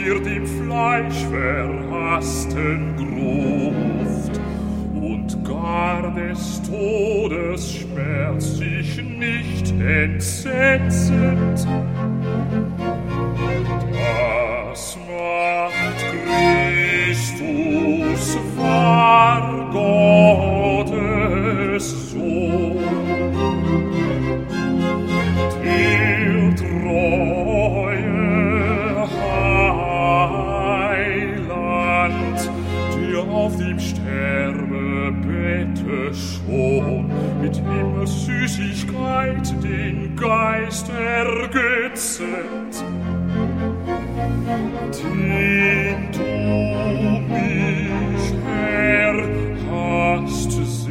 wird im Fleisch verhassten Gruft, und gar des Todes Schmerz sich nicht entsetzet. Das macht Christus wahr Gottes Sohn, der treue Heiland, der auf dem Sterbebette schon mit Himmelssüßigkeit den Geist ergötzet, den du mich, Herr, hast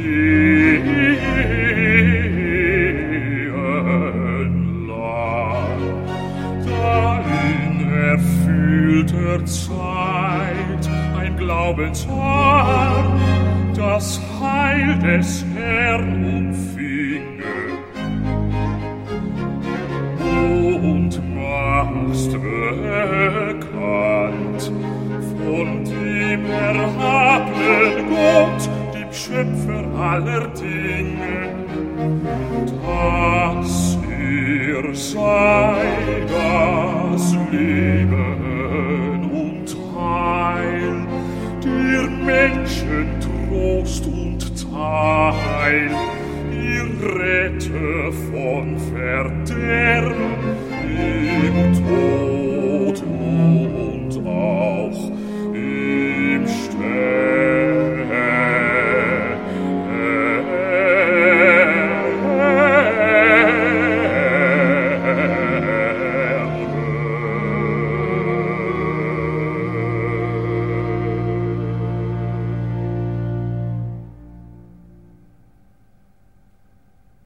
sehen lang, da in erfüllter Zeit ein Glaubensarm das Heil des Herrn umfinge, und machst bekannt von dem erhabenen Gott, dem Schöpfer aller Dinge, dass sei das Leben und Heil, der Menschen Trost und Teil, ihr Rette von Verderben im Tod.